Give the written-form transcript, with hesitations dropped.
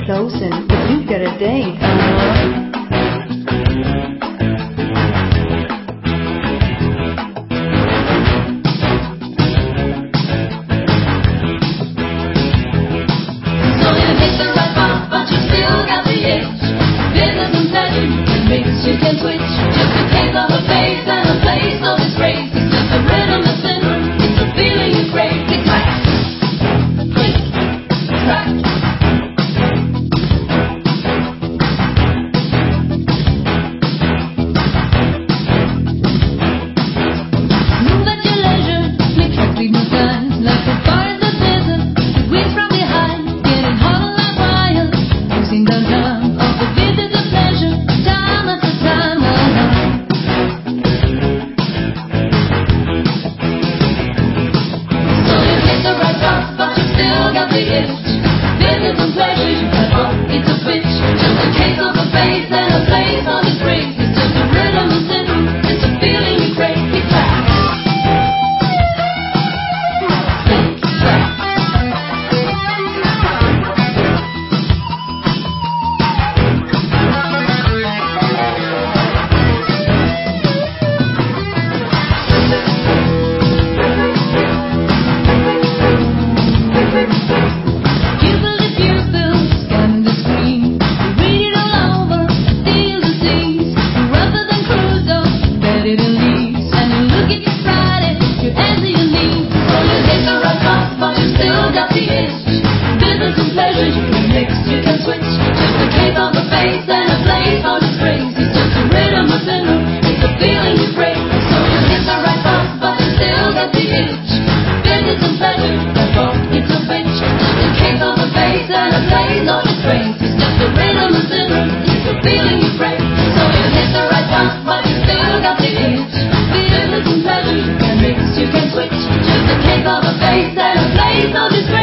closing, but you've got a date. So you hit the right bump, but you still got the itch. Business and pleasure, you can mix, you can switch. Just a case of a face and a place of disgrace. It's just a rhythm and syndrome, it's a feeling you crave. Click, clack, click, clack. Move at your leisure, click, clack, leave no signs. Like the fire in the desert, the wind from behind, getting hotter like wire. Losing downtown, of the visit of pleasure, time after time. So you hit the right spot, but you still got the itch. Visit and pleasure, you have up, it's a switch. Just a case of a face and a place on its race. It's just a rhythm and syndrome, it's a feeling you crave. Click, clack. Click, clack. Pupil to pupil, scanning the screen. You read it all over, feel the scenes. You're rougher than Crusoe, better than leaves. And you look at your Friday, you answer your needs. So you hit the right spot, but you still got the itch. Business and pleasure, you can mix, you can switch. Just a case on the face and a place on its grace. It's just a rhythm of syndrome, it's a feeling you crave. So you hit the right spot, but you still got the itch. Business and pleasure, that's all, it's a bitch. Just a case on the face and a place on its grace. It's just a rhythm of syndrome, it's a feeling you crave. So you hit the right spot, but you still got the itch. Business and pleasure, you can mix, you can switch. Just a case on the face and a place on its grace.